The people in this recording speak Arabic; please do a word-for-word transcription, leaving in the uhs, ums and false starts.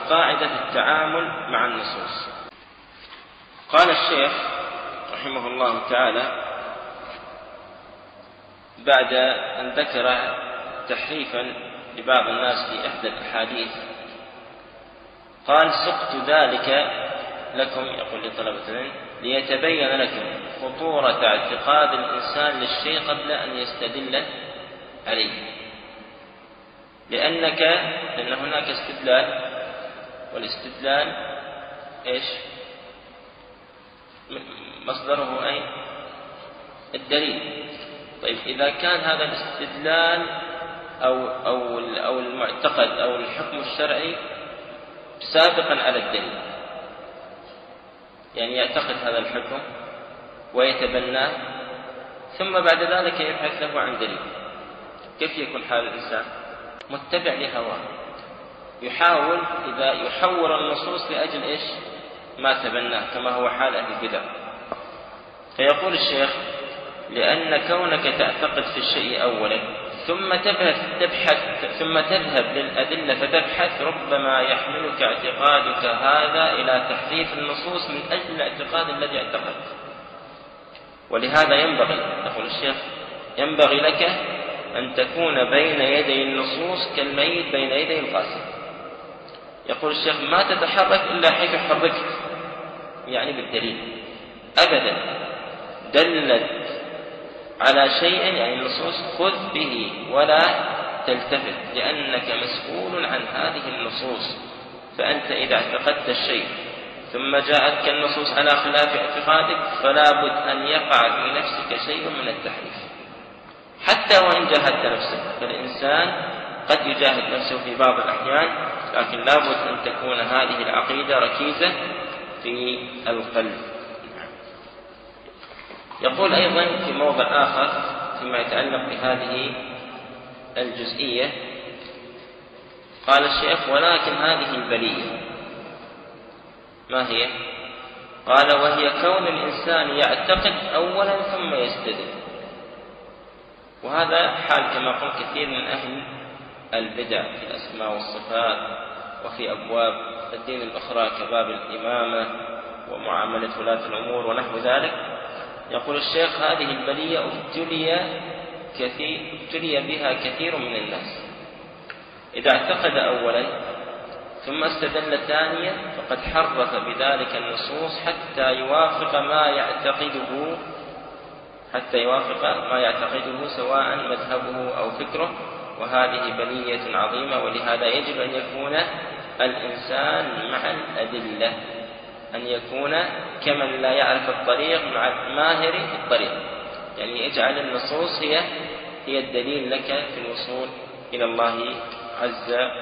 القاعدة في التعامل مع النصوص. قال الشيخ رحمه الله تعالى بعد أن ذكر تحريفا لبعض الناس في إحدى الأحاديث، قال: سقت ذلك لكم، يقول لطلبة العلم، ليتبين لكم خطورة اعتقاد الإنسان للشيء قبل أن يستدل عليه، لأنك لأن هناك استدلال، والاستدلال إيش مصدره؟ أي الدليل. طيب إذا كان هذا الاستدلال أو أو أو المعتقد أو الحكم الشرعي سابقا على الدليل، يعني يعتقد هذا الحكم ويتبناه ثم بعد ذلك يبحث له عن دليل، كيف يكون حال الإنسان؟ متبع لهواه، يحاول إذا يحور النصوص لأجل إيش؟ ما تبناه، كما هو حال أهل البدع. فيقول الشيخ: لأن كونك تعتقد في الشيء أولا ثم تبحث ثم تذهب للأدلة فتبحث، ربما يحملك اعتقادك هذا إلى تحريف النصوص من أجل الاعتقاد الذي اعتقد. ولهذا ينبغي، يقول الشيخ، ينبغي لك أن تكون بين يدي النصوص كالميت بين يدي القاسم. يقول الشيخ: ما تتحرك إلا حيث حركت، يعني بالدليل. أبدا دلت على شيء يعني النصوص خذ به ولا تلتفت، لأنك مسؤول عن هذه النصوص. فأنت إذا اعتقدت الشيء ثم جاءتك النصوص على خلاف اعتقادك فلا بد أن يقع في نفسك شيء من التحريف، حتى وإن جاهدت نفسك. فالإنسان قد يجاهد نفسه في بعض الأحيان، لكن لا بد أن تكون هذه العقيدة ركيزة في القلب. يقول أيضا في موضع آخر فيما يتعلق بهذه الجزئية، قال الشيخ: ولكن هذه البلية ما هي؟ قال: وهي كون الإنسان يعتقد أولا ثم يستدل. وهذا حال كما قلت كثير من أهل البدع في الأسماء والصفات وفي أبواب الدين الأخرى كباب الإمامة ومعاملة ولاة الأمور ونحو ذلك. يقول الشيخ: هذه البلية ابتلي كثير ابتلي بها كثير من الناس. إذا اعتقد أولا ثم استدل ثانيا فقد حرف بذلك النصوص حتى يوافق ما يعتقده حتى يوافق ما يعتقده سواء مذهبه أو فكره، وهذه بلية عظيمة. ولهذا يجب أن يكون الإنسان مع الأدلة، أن يكون كمن لا يعرف الطريق مع ماهر الطريق، يعني يجعل النصوص هي هي الدليل لك في الوصول إلى الله عز